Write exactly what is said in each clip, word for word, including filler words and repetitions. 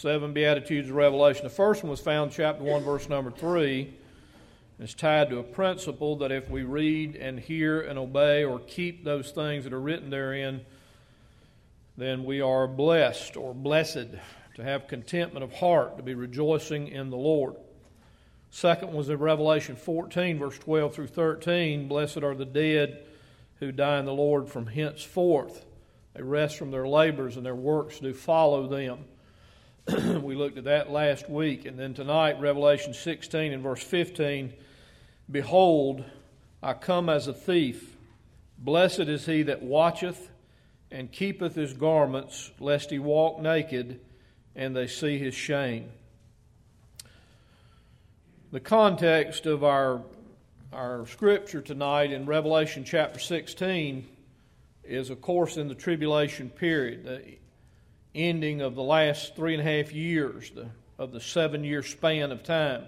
seven Beatitudes of Revelation. The first one was found in chapter one, verse number three. It's tied to a principle that if we read and hear and obey or keep those things that are written therein, then we are blessed or blessed, to have contentment of heart, to be rejoicing in the Lord. Second was in Revelation fourteen, verse twelve through thirteen. Blessed are the dead who die in the Lord from henceforth. They rest from their labors, and their works do follow them. We looked at that last week. And then tonight, Revelation sixteen and verse fifteen. Behold, I come as a thief. Blessed is he that watcheth and keepeth his garments, lest he walk naked, and they see his shame. The context of our, our scripture tonight in Revelation chapter sixteen is, of course, in the tribulation period, the ending of the last three and a half years the, of the seven-year span of time.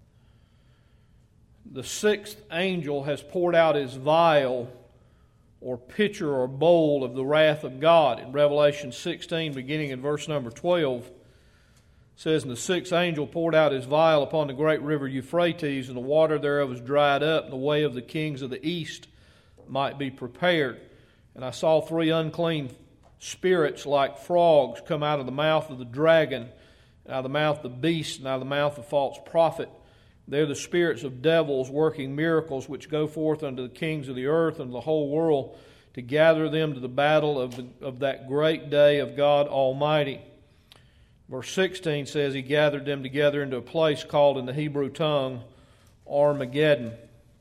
The sixth angel has poured out his vial or pitcher or bowl of the wrath of God. In Revelation sixteen, beginning in verse number twelve, it says, And the sixth angel poured out his vial upon the great river Euphrates, and the water thereof was dried up, and the way of the kings of the east might be prepared. And I saw three unclean spirits like frogs come out of the mouth of the dragon, and out of the mouth of the beast, and out of the mouth of the false prophet. They're the spirits of devils working miracles, which go forth unto the kings of the earth and the whole world, to gather them to the battle of, the, of that great day of God Almighty. Verse sixteen says, He gathered them together into a place called in the Hebrew tongue Armageddon.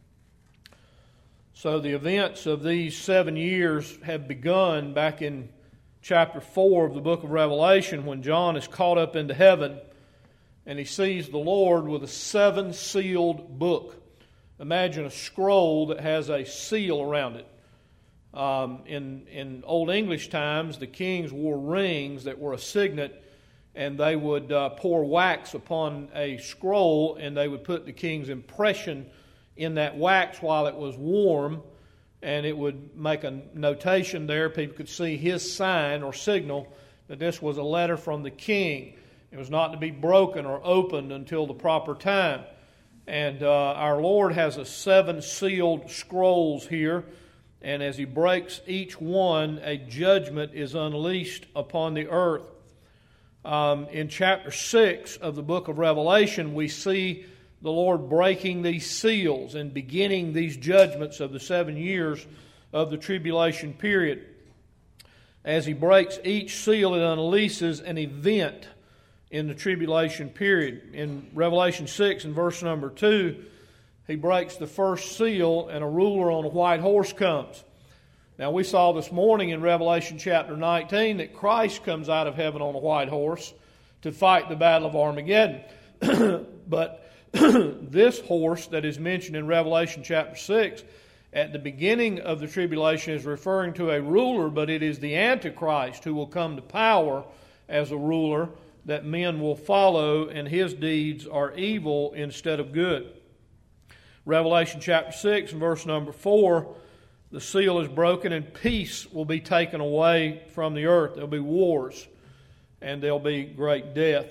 So the events of these seven years have begun back in chapter four of the book of Revelation, when John is caught up into heaven and he sees the Lord with a seven-sealed book. Imagine a scroll that has a seal around it. Um, in, in Old English times, the kings wore rings that were a signet, and they would uh, pour wax upon a scroll, and they would put the king's impression in that wax while it was warm, and it would make a notation there. People could see his sign or signal that this was a letter from the king. It was not to be broken or opened until the proper time. And uh, our Lord has a seven sealed scrolls here, and as He breaks each one, a judgment is unleashed upon the earth. Um, in chapter six of the book of Revelation, we see the Lord breaking these seals and beginning these judgments of the seven years of the tribulation period. As He breaks each seal, it unleashes an event in the tribulation period. In Revelation six and verse number two, He breaks the first seal, and a ruler on a white horse comes. Now, we saw this morning in Revelation chapter nineteen that Christ comes out of heaven on a white horse to fight the battle of Armageddon. But this horse that is mentioned in Revelation chapter six at the beginning of the tribulation is referring to a ruler, but it is the Antichrist who will come to power as a ruler that men will follow, and his deeds are evil instead of good. Revelation chapter six and verse number four, the seal is broken and peace will be taken away from the earth. There'll be wars and there'll be great death.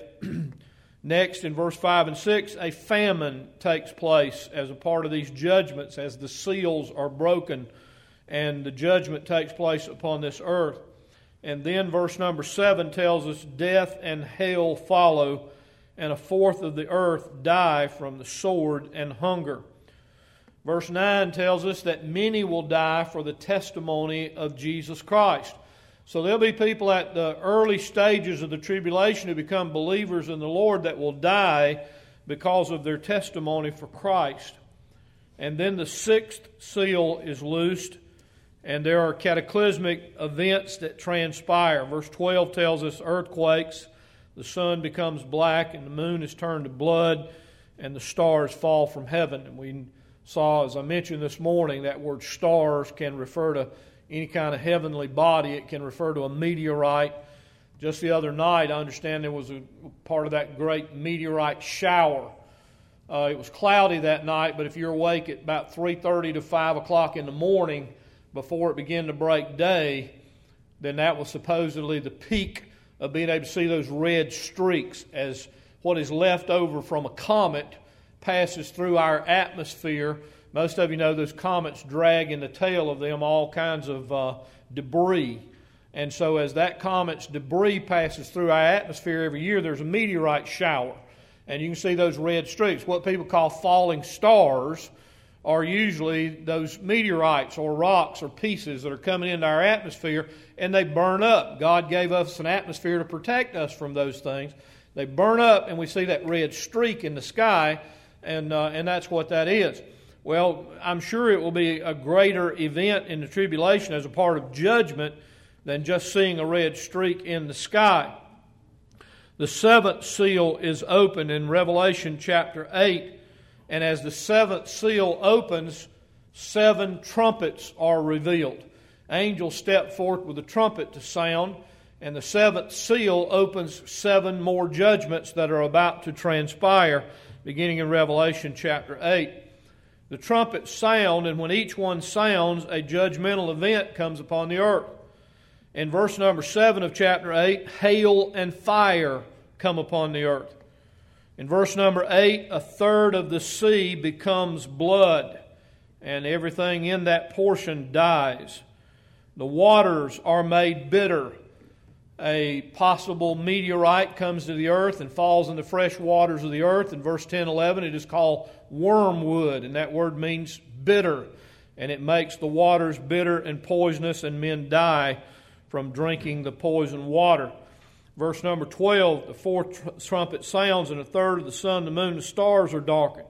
Next, in verse five and six, a famine takes place as a part of these judgments as the seals are broken and the judgment takes place upon this earth. And then verse number seven tells us death and hell follow, and a fourth of the earth die from the sword and hunger. Verse nine tells us that many will die for the testimony of Jesus Christ. So there'll be people at the early stages of the tribulation who become believers in the Lord that will die because of their testimony for Christ. And then the sixth seal is loosed, and there are cataclysmic events that transpire. Verse twelve tells us earthquakes, the sun becomes black, and the moon is turned to blood, and the stars fall from heaven. And we saw, as I mentioned this morning, that word stars can refer to any kind of heavenly body. It can refer to a meteorite. Just the other night, I understand there was a part of that great meteorite shower. Uh, it was cloudy that night, but if you're awake at about three thirty to five o'clock in the morning before it began to break day, then that was supposedly the peak of being able to see those red streaks as what is left over from a comet passes through our atmosphere. Most of you know those comets drag in the tail of them all kinds of uh, debris. And so as that comet's debris passes through our atmosphere every year, there's a meteorite shower. And you can see those red streaks. What people call falling stars are usually those meteorites or rocks or pieces that are coming into our atmosphere, and they burn up. God gave us an atmosphere to protect us from those things. They burn up, and we see that red streak in the sky, and uh, and that's what that is. Well, I'm sure it will be a greater event in the tribulation as a part of judgment than just seeing a red streak in the sky. The seventh seal is opened in Revelation chapter eight, and as the seventh seal opens, seven trumpets are revealed. Angels step forth with a trumpet to sound, and the seventh seal opens seven more judgments that are about to transpire, beginning in Revelation chapter eight. The trumpets sound, and when each one sounds, a judgmental event comes upon the earth. In verse number seven of chapter eight, hail and fire come upon the earth. In verse number eight, a third of the sea becomes blood, and everything in that portion dies. The waters are made bitter. A possible meteorite comes to the earth and falls in the fresh waters of the earth. In verse ten, eleven, it is called wormwood, and that word means bitter. And it makes the waters bitter and poisonous, and men die from drinking the poisoned water. Verse number twelve, the fourth tr- trumpet sounds, and a third of the sun, the moon, and the stars are darkened.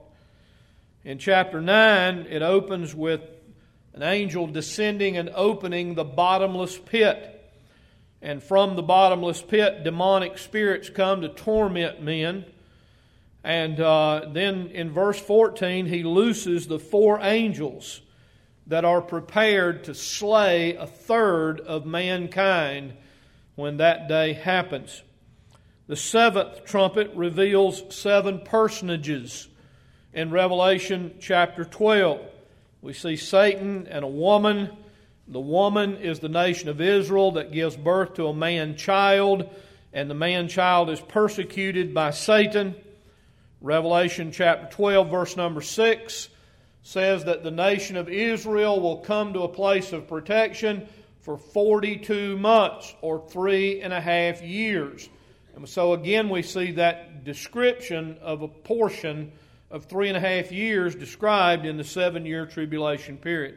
In chapter nine, it opens with an angel descending and opening the bottomless pit. And from the bottomless pit, demonic spirits come to torment men. And uh, then in verse fourteen, he looses the four angels that are prepared to slay a third of mankind when that day happens. The seventh trumpet reveals seven personages. In Revelation chapter twelve, we see Satan and a woman. The woman is the nation of Israel that gives birth to a man-child, and the man-child is persecuted by Satan. Revelation chapter twelve, verse number six, says that the nation of Israel will come to a place of protection for forty-two months, or three and a half years. And so again we see that description of a portion of three and a half years described in the seven-year tribulation period.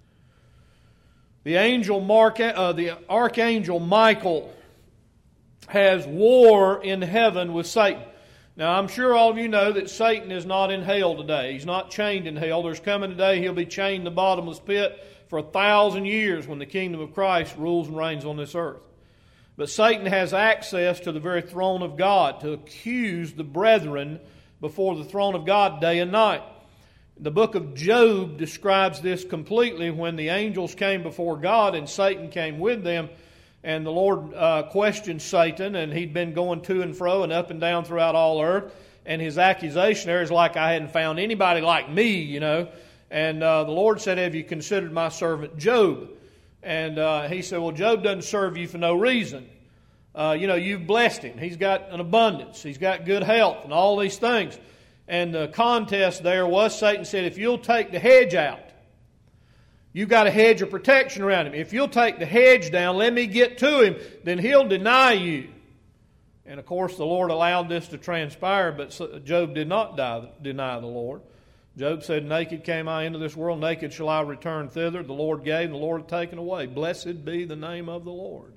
The angel Mark, uh, the archangel Michael has war in heaven with Satan. Now, I'm sure all of you know that Satan is not in hell today. He's not chained in hell. There's coming a day he'll be chained in the bottomless pit for a thousand years when the kingdom of Christ rules and reigns on this earth. But Satan has access to the very throne of God to accuse the brethren before the throne of God day and night. The book of Job describes this completely when the angels came before God and Satan came with them. And the Lord uh, questioned Satan, and he'd been going to and fro and up and down throughout all earth. And his accusation there is like, I hadn't found anybody like me, you know. And uh, the Lord said, have you considered my servant Job? And uh, he said, well, Job doesn't serve you for no reason. Uh, you know, you've blessed him. He's got an abundance. He's got good health and all these things. And the contest there was, Satan said, if you'll take the hedge out, you've got a hedge of protection around him. If you'll take the hedge down, let me get to him, then he'll deny you. And of course, the Lord allowed this to transpire, but Job did not die, deny the Lord. Job said, naked came I into this world, naked shall I return thither. The Lord gave, and the Lord hath taken away. Blessed be the name of the Lord.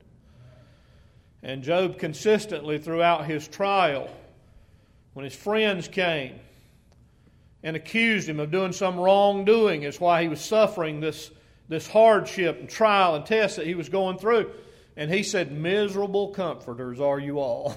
And Job consistently throughout his trial, when his friends came and accused him of doing some wrongdoing, is why he was suffering this, this hardship and trial and test that he was going through. And he said, miserable comforters are you all.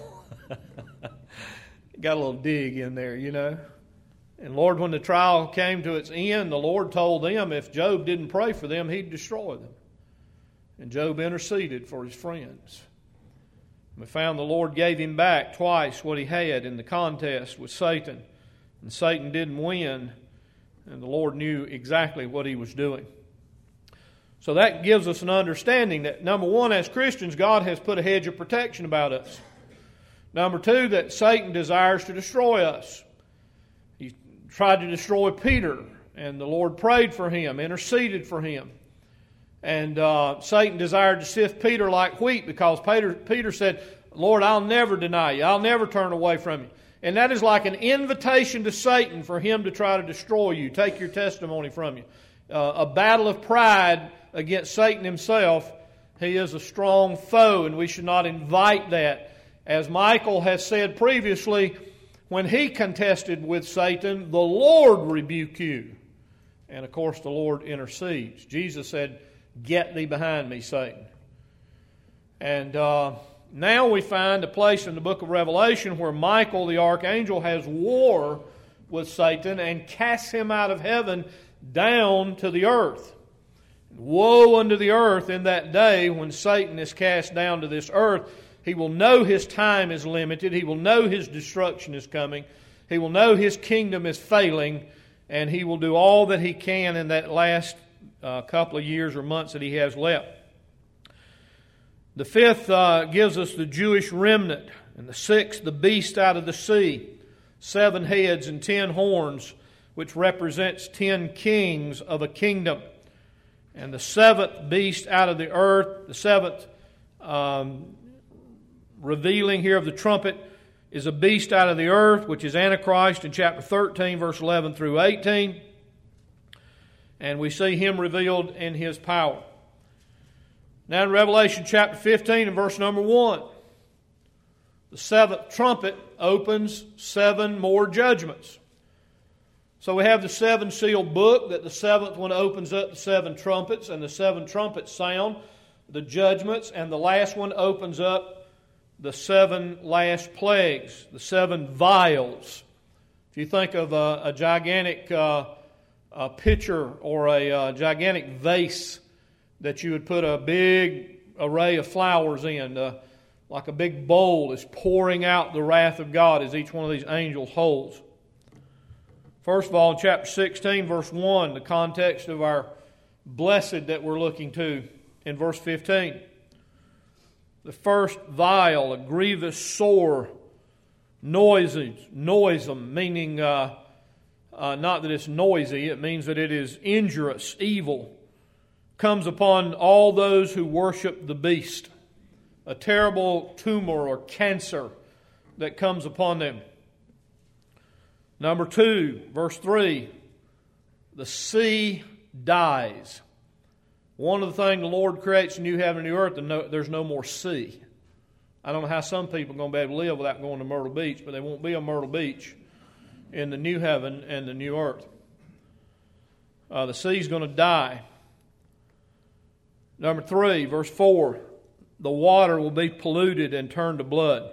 Got a little dig in there, you know. And Lord, when the trial came to its end, the Lord told them if Job didn't pray for them, he'd destroy them. And Job interceded for his friends. We found the Lord gave him back twice what he had in the contest with Satan. And Satan didn't win, and the Lord knew exactly what he was doing. So that gives us an understanding that, number one, as Christians, God has put a hedge of protection about us. Number two, that Satan desires to destroy us. He tried to destroy Peter, and the Lord prayed for him, interceded for him. And uh, Satan desired to sift Peter like wheat because Peter, Peter said, Lord, I'll never deny you. I'll never turn away from you. And that is like an invitation to Satan for him to try to destroy you, take your testimony from you. Uh, a battle of pride against Satan himself. He is a strong foe, and we should not invite that. As Michael has said previously, when he contested with Satan, the Lord rebuke you. And of course the Lord intercedes. Jesus said, get thee behind me, Satan. And uh, now we find a place in the book of Revelation where Michael the archangel has war with Satan and casts him out of heaven down to the earth. Woe unto the earth in that day when Satan is cast down to this earth. He will know his time is limited. He will know his destruction is coming. He will know his kingdom is failing. And he will do all that he can in that last uh, couple of years or months that he has left. The fifth uh, gives us the Jewish remnant. And the sixth, the beast out of the sea. Seven heads and ten horns, which represents ten kings of a kingdom. And the seventh beast out of the earth, the seventh um, revealing here of the trumpet, is a beast out of the earth, which is Antichrist in chapter thirteen, verse eleven through eighteen. And we see him revealed in his power. Now in Revelation chapter fifteen and verse number one, the seventh trumpet opens seven more judgments. So we have the seven sealed book, that the seventh one opens up the seven trumpets, and the seven trumpets sound the judgments, and the last one opens up the seven last plagues, the seven vials. If you think of a, a gigantic uh, a pitcher or a uh, gigantic vase that you would put a big array of flowers in, uh, like a big bowl is pouring out the wrath of God as each one of these angels holds. First of all, in chapter sixteen, verse one, the context of our blessed that we're looking to in verse fifteen. The first vial, a grievous sore, noisy, noisome, meaning uh, uh, not that it's noisy, it means that it is injurious, evil, comes upon all those who worship the beast. A terrible tumor or cancer that comes upon them. Number two, verse three, the sea dies. One of the things the Lord creates a new heaven and new earth, and no, there's no more sea. I don't know how some people are going to be able to live without going to Myrtle Beach, but there won't be a Myrtle Beach in the new heaven and the new earth. Uh, the sea's going to die. Number three, verse four, the water will be polluted and turned to blood.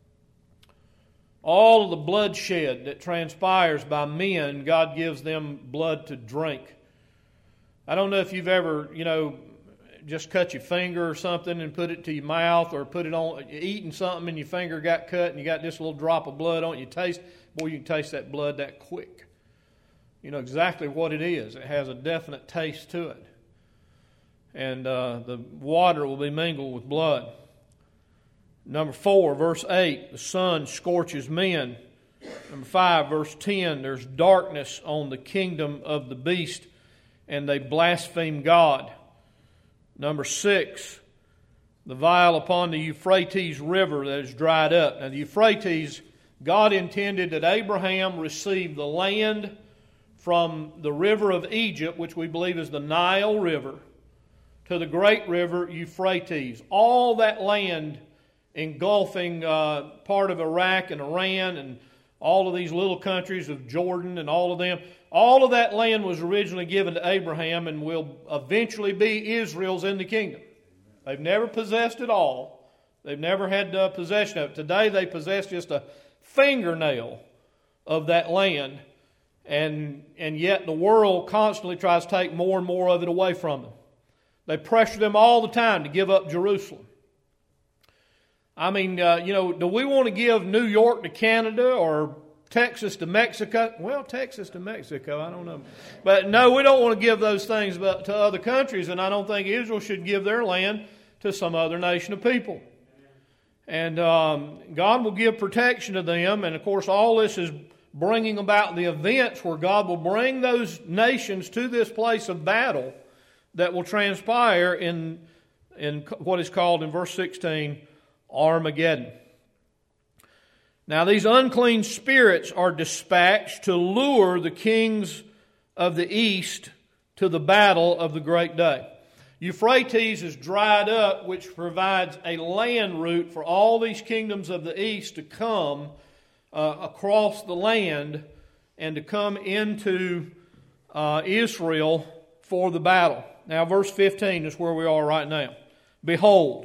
All of the bloodshed that transpires by men, God gives them blood to drink. I don't know if you've ever, you know, just cut your finger or something and put it to your mouth, or put it on, eating something and your finger got cut and you got this little drop of blood on it. You taste, boy, you can taste that blood that quick. You know exactly what it is. It has a definite taste to it. And uh, the water will be mingled with blood. Number four, verse eight, the sun scorches men. Number five, verse ten, there's darkness on the kingdom of the beast, and they blaspheme God. Number six, the vial upon the Euphrates River that is dried up. Now the Euphrates, God intended that Abraham receive the land from the river of Egypt, which we believe is the Nile River, to the great river Euphrates. All that land engulfing uh, part of Iraq and Iran and all of these little countries of Jordan and all of them. All of that land was originally given to Abraham and will eventually be Israel's in the kingdom. They've never possessed it all. They've never had uh, possession of it. Today they possess just a fingernail of that land, and, and yet the world constantly tries to take more and more of it away from them. They pressure them all the time to give up Jerusalem. I mean, uh, you know, do we want to give New York to Canada or Texas to Mexico. Well, Texas to Mexico, I don't know. But no, we don't want to give those things to other countries, and I don't think Israel should give their land to some other nation of people. And um, God will give protection to them, and of course all this is bringing about the events where God will bring those nations to this place of battle that will transpire in, in what is called in verse sixteen, Armageddon. Now these unclean spirits are dispatched to lure the kings of the east to the battle of the great day. Euphrates is dried up, which provides a land route for all these kingdoms of the east to come uh, across the land and to come into uh, Israel for the battle. Now verse fifteen is where we are right now. Behold,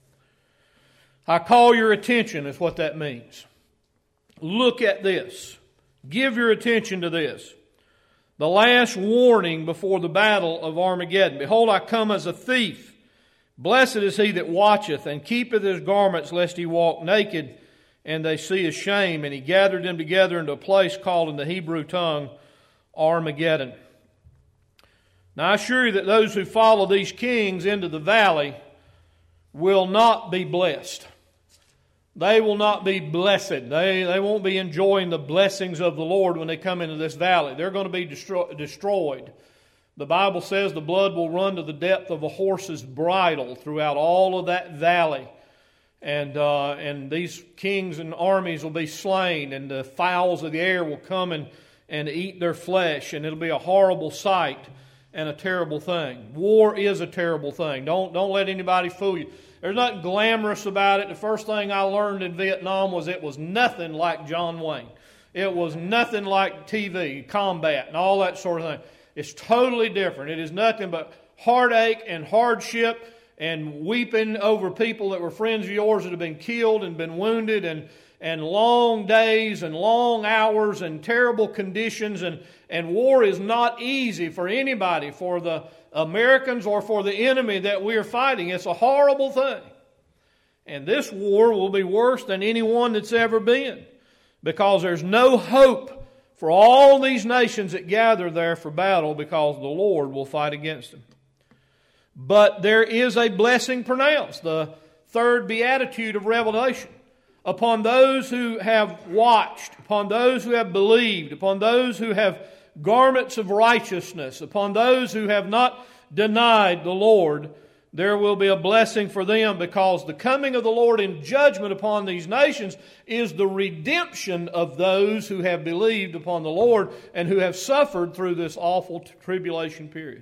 I call your attention is what that means. Look at this. Give your attention to this. The last warning before the battle of Armageddon. Behold, I come as a thief. Blessed is he that watcheth and keepeth his garments, lest he walk naked, and they see his shame. And he gathered them together into a place called in the Hebrew tongue Armageddon. Now I assure you that those who follow these kings into the valley will not be blessed. They will not be blessed. They, they won't be enjoying the blessings of the Lord when they come into this valley. They're going to be destro- destroyed. The Bible says the blood will run to the depth of a horse's bridle throughout all of that valley. And, uh, and these kings and armies will be slain, and the fowls of the air will come and, and eat their flesh, and it'll be a horrible sight and a terrible thing. War is a terrible thing. Don't, don't let anybody fool you. There's nothing glamorous about it. The first thing I learned in Vietnam was it was nothing like John Wayne. It was nothing like T V, combat, and all that sort of thing. It's totally different. It is nothing but heartache and hardship and weeping over people that were friends of yours that have been killed and been wounded, and, and long days and long hours and terrible conditions. And, and war is not easy for anybody, for the Americans or for the enemy that we are fighting. It's a horrible thing. And this war will be worse than any one that's ever been, because there's no hope for all these nations that gather there for battle, because the Lord will fight against them. But there is a blessing pronounced, the third beatitude of Revelation, upon those who have watched, upon those who have believed, upon those who have garments of righteousness, upon those who have not denied the Lord. There will be a blessing for them, because the coming of the Lord in judgment upon these nations is the redemption of those who have believed upon the Lord and who have suffered through this awful tribulation period.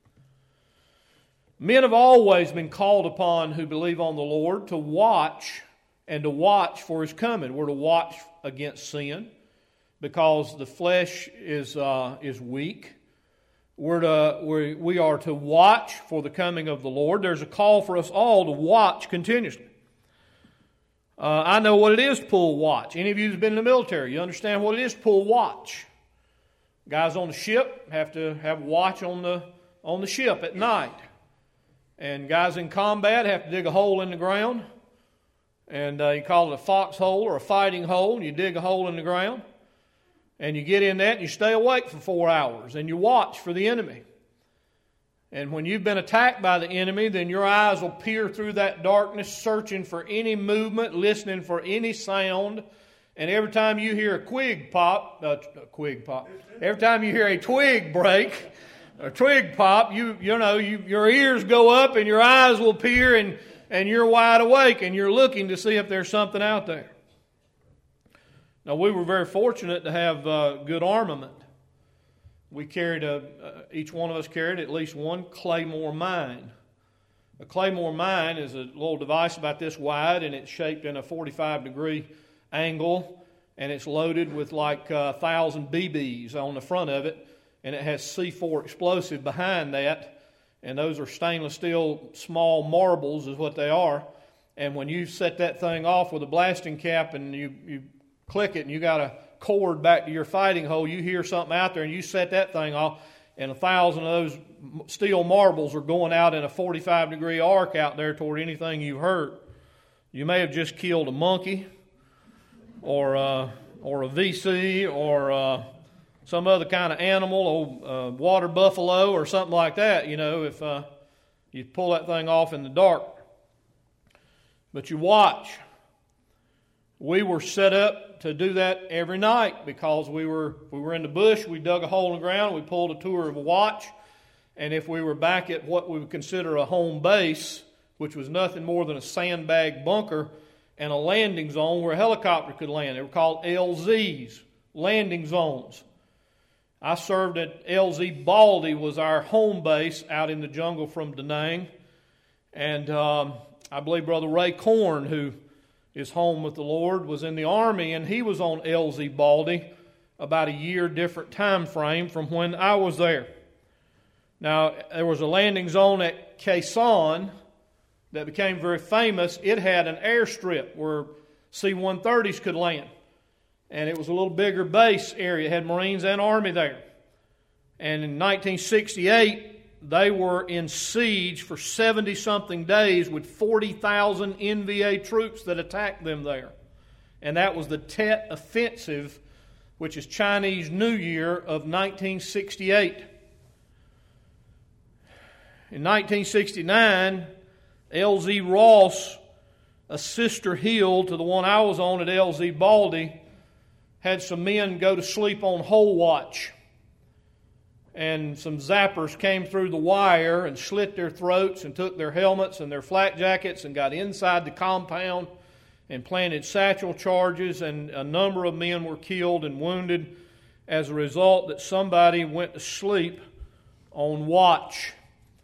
Men have always been called upon who believe on the Lord to watch and to watch for His coming. We're to watch against sin, because the flesh is uh, is weak. We're to, we're, we are to watch for the coming of the Lord. There's a call for us all to watch continuously. Uh, I know what it is to pull watch. Any of you who's been in the military, you understand what it is to pull watch. Guys on the ship have to have watch on the on the ship at night. And guys in combat have to dig a hole in the ground. And uh, you call it a foxhole or a fighting hole. And you dig a hole in the ground. And you get in that and you stay awake for four hours. And you watch for the enemy. And when you've been attacked by the enemy, then your eyes will peer through that darkness, searching for any movement, listening for any sound. And every time you hear a twig pop, uh, a twig pop, every time you hear a twig break, a twig pop, you you know, you, your ears go up and your eyes will peer, and, and you're wide awake and you're looking to see if there's something out there. Now, we were very fortunate to have uh, good armament. We carried a, uh, each one of us carried at least one Claymore mine. A Claymore mine is a little device about this wide, and it's shaped in a forty-five degree angle, and it's loaded with like a uh, thousand B Bs on the front of it, and it has C four explosive behind that, and those are stainless steel small marbles is what they are. And when you set that thing off with a blasting cap and you, you click it and you got a cord back to your fighting hole, you hear something out there and you set that thing off, and a thousand of those steel marbles are going out in a forty-five degree arc out there toward anything you've hurt. You may have just killed a monkey or uh, or a V C or uh, some other kind of animal, old uh, water buffalo or something like that, you know, if uh, you pull that thing off in the dark. But you watch. We were set up to do that every night because we were we were in the bush, we dug a hole in the ground, we pulled a tour of a watch, and if we were back at what we would consider a home base, which was nothing more than a sandbag bunker and a landing zone where a helicopter could land. They were called L Zs, landing zones. I served at L Z Baldy, was our home base out in the jungle from Da Nang, and um, I believe Brother Ray Korn, who is home with the Lord, was in the Army, and he was on L Z Baldy about a year different time frame from when I was there. Now, there was a landing zone at Khe Sanh that became very famous. It had an airstrip where C one thirties could land, and it was a little bigger base area. It had Marines and Army there. And in nineteen sixty-eight, they were in siege for seventy-something days with forty thousand N V A troops that attacked them there. And that was the Tet Offensive, which is Chinese New Year of nineteen sixty-eight. In nineteen sixty-nine, L Z Ross, a sister hill to the one I was on at L Z Baldy, had some men go to sleep on hole watch. And some zappers came through the wire and slit their throats and took their helmets and their flak jackets and got inside the compound and planted satchel charges, and a number of men were killed and wounded as a result that somebody went to sleep on watch.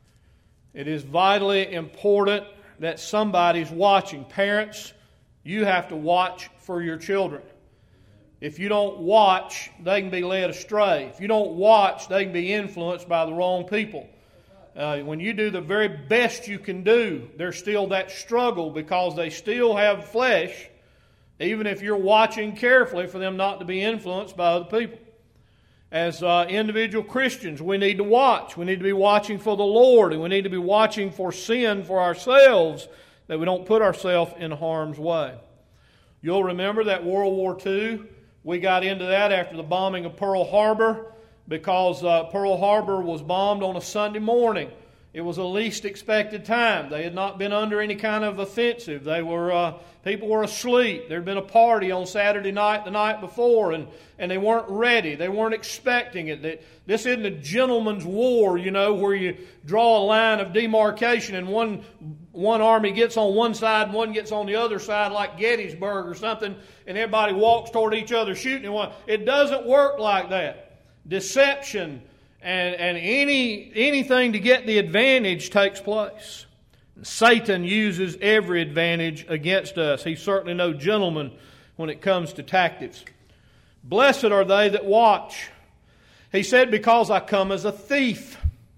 It is vitally important that somebody's watching. Parents, you have to watch for your children. If you don't watch, they can be led astray. If you don't watch, they can be influenced by the wrong people. Uh, when you do the very best you can do, there's still that struggle because they still have flesh, even if you're watching carefully for them not to be influenced by other people. As uh, individual Christians, we need to watch. We need to be watching for the Lord, and we need to be watching for sin for ourselves, that we don't put ourselves in harm's way. You'll remember that World War Two, we got into that after the bombing of Pearl Harbor, because uh, Pearl Harbor was bombed on a Sunday morning. It was the least expected time. They had not been under any kind of offensive. They were uh, people were asleep. There had been a party on Saturday night the night before, and, and they weren't ready. They weren't expecting it. They, this isn't a gentleman's war, you know, where you draw a line of demarcation and one one army gets on one side and one gets on the other side, like Gettysburg or something, and everybody walks toward each other shooting one. It doesn't work like that. Deception and, and any anything to get the advantage takes place. Satan uses every advantage against us. He's certainly no gentleman when it comes to tactics. Blessed are they that watch. He said, because I come as a thief.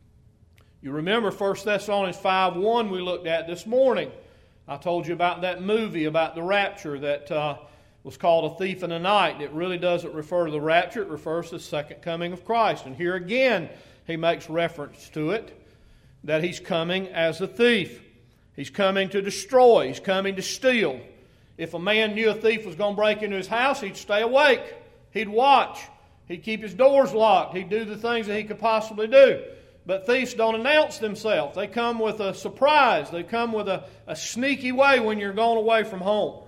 You remember First Thessalonians five one we looked at this morning. I told you about that movie about the rapture that uh, was called A Thief in the Night. It really doesn't refer to the rapture. It refers to the second coming of Christ. And here again, he makes reference to it, that he's coming as a thief. He's coming to destroy. He's coming to steal. If a man knew a thief was going to break into his house, he'd stay awake. He'd watch. He'd keep his doors locked. He'd do the things that he could possibly do. But thieves don't announce themselves. They come with a surprise. They come with a, a sneaky way when you're going away from home.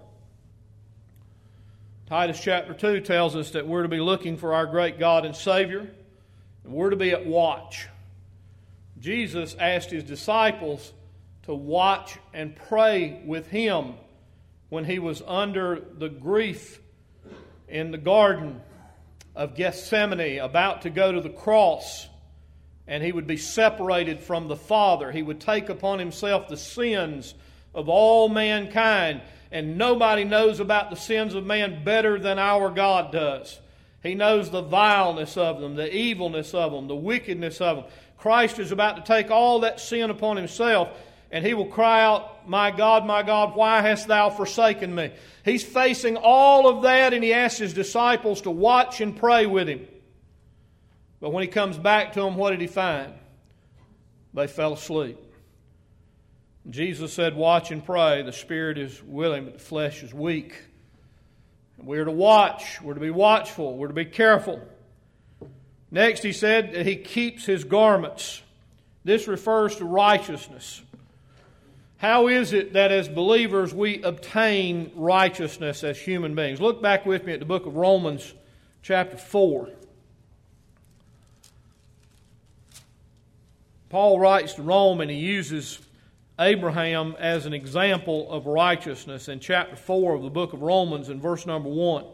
Titus chapter two tells us that we're to be looking for our great God and Savior, and we're to be at watch. Jesus asked his disciples to watch and pray with him when he was under the grief in the Garden of Gethsemane, about to go to the cross, and he would be separated from the Father. He would take upon himself the sins of all mankind, and nobody knows about the sins of man better than our God does. He knows the vileness of them, the evilness of them, the wickedness of them. Christ is about to take all that sin upon himself, and he will cry out, "My God, my God, why hast thou forsaken me?" He's facing all of that, and he asks his disciples to watch and pray with him. But when he comes back to them, what did he find? They fell asleep. Jesus said, watch and pray. The spirit is willing, but the flesh is weak. We are to watch. We're to be watchful. We're to be careful. Next, he said that he keeps his garments. This refers to righteousness. How is it that as believers we obtain righteousness as human beings? Look back with me at the book of Romans chapter four. Paul writes to Rome and he uses Abraham as an example of righteousness in chapter four of the book of Romans in verse number one.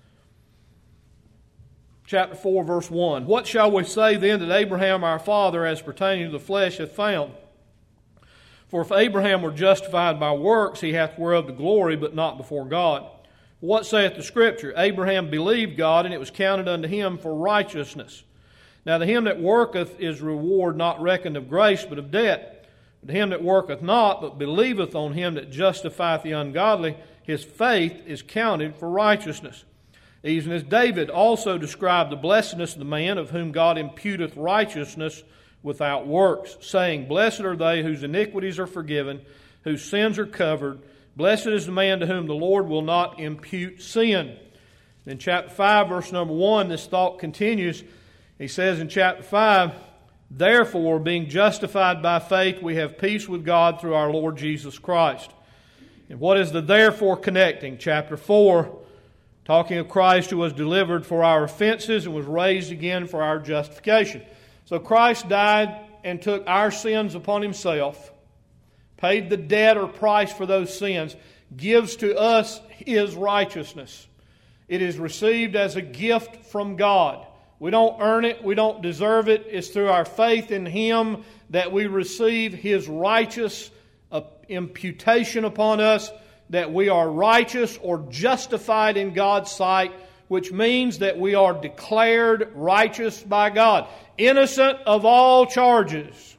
Chapter four, verse one. What shall we say then that Abraham our father as pertaining to the flesh hath found? For if Abraham were justified by works, he hath whereof the glory, but not before God. What saith the Scripture? Abraham believed God, and it was counted unto him for righteousness. Now to him that worketh is reward not reckoned of grace, but of debt. To him that worketh not, but believeth on him that justifieth the ungodly, his faith is counted for righteousness. Even as David also described the blessedness of the man of whom God imputeth righteousness without works, saying, Blessed are they whose iniquities are forgiven, whose sins are covered. Blessed is the man to whom the Lord will not impute sin. In chapter five, verse number one, this thought continues. He says in chapter five, Therefore, being justified by faith, we have peace with God through our Lord Jesus Christ. And what is the therefore connecting? Chapter four, talking of Christ who was delivered for our offenses and was raised again for our justification. So Christ died and took our sins upon himself, paid the debt or price for those sins, gives to us his righteousness. It is received as a gift from God. We don't earn it. We don't deserve it. It's through our faith in him that we receive his righteous uh, imputation upon us, that we are righteous or justified in God's sight, which means that we are declared righteous by God, innocent of all charges.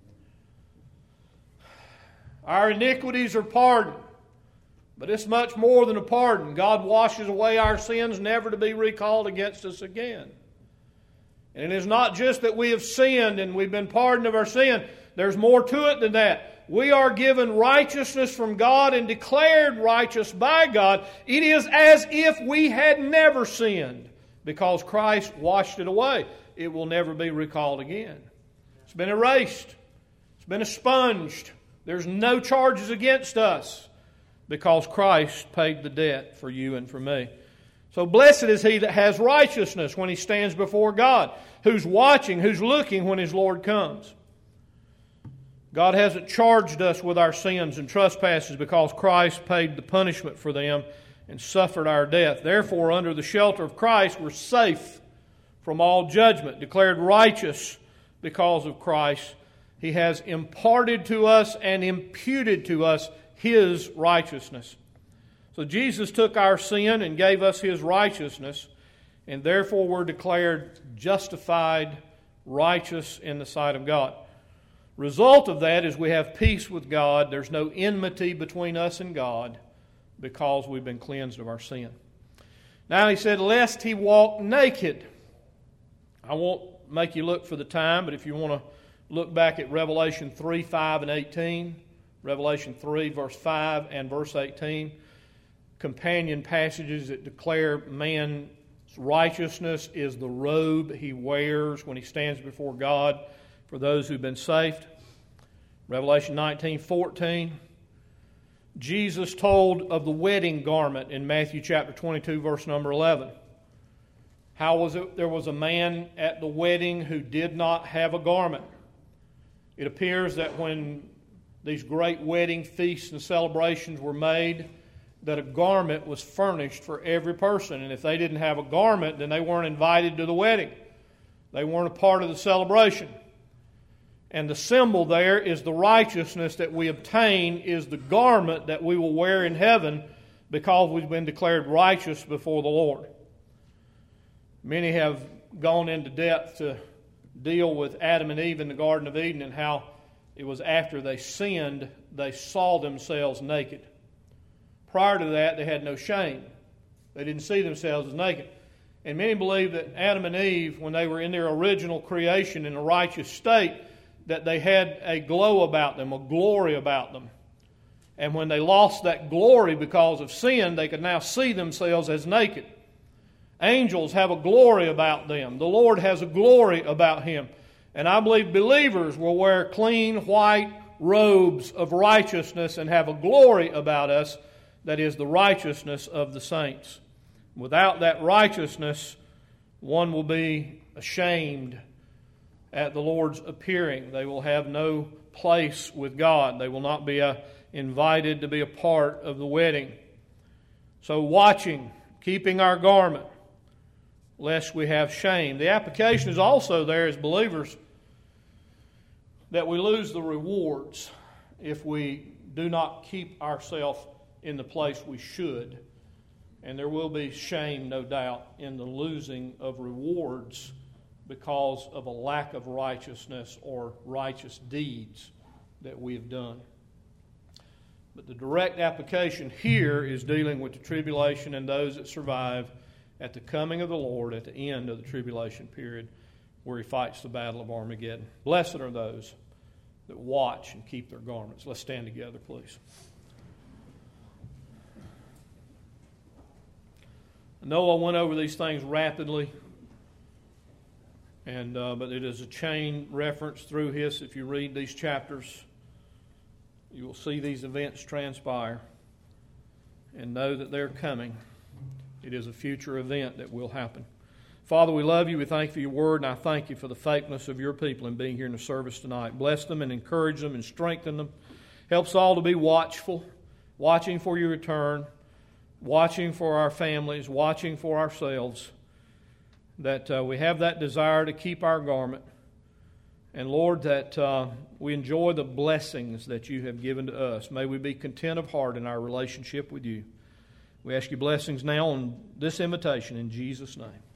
Our iniquities are pardoned, but it's much more than a pardon. God washes away our sins, never to be recalled against us again. And it is not just that we have sinned and we've been pardoned of our sin. There's more to it than that. We are given righteousness from God and declared righteous by God. It is as if we had never sinned because Christ washed it away. It will never be recalled again. It's been erased. It's been expunged. There's no charges against us because Christ paid the debt for you and for me. So blessed is he that has righteousness when he stands before God, who's watching, who's looking when his Lord comes. God hasn't charged us with our sins and trespasses because Christ paid the punishment for them and suffered our death. Therefore, under the shelter of Christ, we're safe from all judgment, declared righteous because of Christ. He has imparted to us and imputed to us his righteousness. So Jesus took our sin and gave us his righteousness, and therefore we're declared justified, righteous in the sight of God. Result of that is we have peace with God. There's no enmity between us and God because we've been cleansed of our sin. Now he said, lest he walk naked. I won't make you look for the time, but if you want to look back at Revelation three, five, and eighteen, Revelation three, verse five and verse eighteen, companion passages that declare man's righteousness is the robe he wears when he stands before God for those who've been saved. Revelation nineteen, fourteen. Jesus told of the wedding garment in Matthew chapter twenty-two, verse number eleven. How was it there was a man at the wedding who did not have a garment? It appears that when these great wedding feasts and celebrations were made, that a garment was furnished for every person. And if they didn't have a garment, then they weren't invited to the wedding. They weren't a part of the celebration. And the symbol there is the righteousness that we obtain is the garment that we will wear in heaven because we've been declared righteous before the Lord. Many have gone into depth to deal with Adam and Eve in the Garden of Eden and how it was after they sinned they saw themselves naked. Prior to that, they had no shame. They didn't see themselves as naked. And many believe that Adam and Eve, when they were in their original creation in a righteous state, that they had a glow about them, a glory about them. And when they lost that glory because of sin, they could now see themselves as naked. Angels have a glory about them. The Lord has a glory about Him. And I believe believers will wear clean white robes of righteousness and have a glory about us that is the righteousness of the saints. Without that righteousness, one will be ashamed at the Lord's appearing. They will have no place with God. They will not be uh, invited to be a part of the wedding. So watching, keeping our garment, lest we have shame. The application is also there as believers that we lose the rewards if we do not keep ourselves in the place we should. And there will be shame, no doubt, in the losing of rewards because of a lack of righteousness or righteous deeds that we have done. But the direct application here is dealing with the tribulation and those that survive at the coming of the Lord at the end of the tribulation period where He fights the battle of Armageddon. Blessed are those that watch and keep their garments. Let's stand together, please. I know I went over these things rapidly, and uh, but it is a chain reference through His. If you read these chapters, you will see these events transpire and know that they're coming. It is a future event that will happen. Father, we love You. We thank You for Your word, and I thank You for the faithfulness of Your people in being here in the service tonight. Bless them and encourage them and strengthen them. Help us all to be watchful, watching for Your return, watching for our families, watching for ourselves, that uh, we have that desire to keep our garment. And Lord, that uh, we enjoy the blessings that You have given to us. May we be content of heart in our relationship with You. We ask You blessings now on this invitation in Jesus' name.